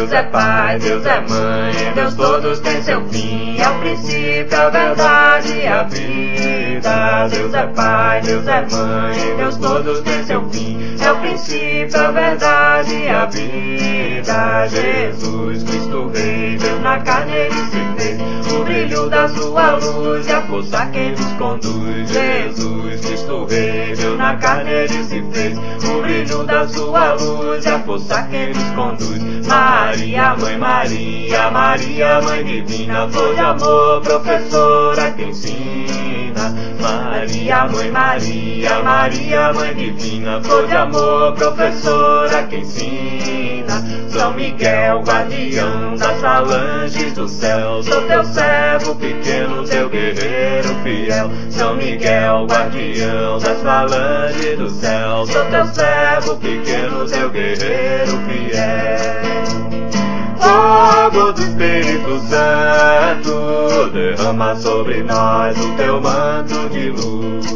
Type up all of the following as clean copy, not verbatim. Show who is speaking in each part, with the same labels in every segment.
Speaker 1: Deus é Pai, Deus é Mãe, em Deus todos têm seu fim. É o princípio, a verdade e a vida. Deus é Pai, Deus é Mãe, em Deus todos têm seu fim. É o princípio, a verdade e a vida. Jesus Cristo Rei, Deus na carne ele se fez. O brilho da sua luz e a força quem nos conduz. Jesus Cristo Rei, Deus na carne ele se fez. O brilho da sua luz e a força quem nos conduz. Maria, Mãe Maria, Maria, Mãe Divina, flor de amor, professora que ensina. Maria, Mãe Maria, Maria, Mãe Divina, flor de amor, professora que ensina. São Miguel, guardião das falanges do céu, sou teu servo pequeno, teu guerreiro fiel. São Miguel, guardião das falanges do céu, sou teu servo pequeno, teu guerreiro fiel. Fogo do Espírito Santo, derrama sobre nós o teu manto de luz.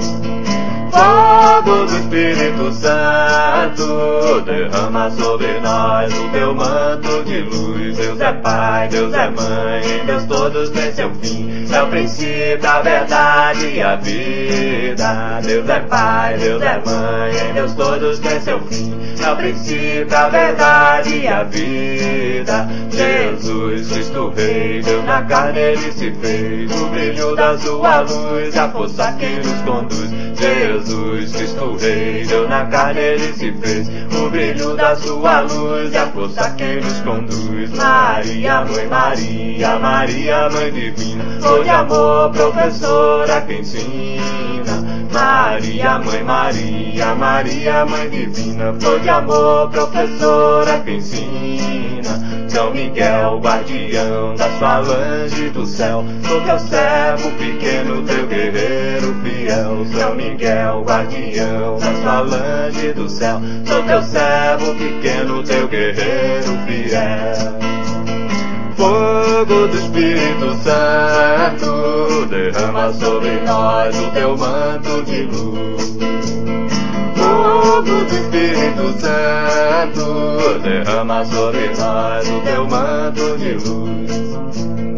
Speaker 1: Fogo do Espírito Santo, derrama sobre nós o teu manto de luz. Deus é Pai, Deus é Mãe, em Deus todos têm seu fim. É o princípio, a verdade e a vida. Deus é Pai, Deus é Mãe, em Deus todos têm seu fim. É o princípio, a verdade e a vida. Jesus Cristo Rei, Deus na carne ele se fez. O brilho da sua luz, a força que nos conduz. Jesus Cristo Rei, Deus na carne ele se fez. O brilho da sua luz e a força que nos conduz. Maria, Mãe Maria, Maria, Mãe Divina, flor de amor, professora que ensina. Maria, Mãe Maria, Maria, Mãe Divina, flor de amor, professora que ensina. São Miguel, guardião das falanges do céu, sou teu servo pequeno, teu guerreiro fiel. São Miguel, guardião das falanges do céu, sou teu servo pequeno, teu guerreiro fiel. Fogo do Espírito Santo, derrama sobre nós o teu manto de luz. Fogo do Espírito Santo, derrama sobre nós o teu manto de luz.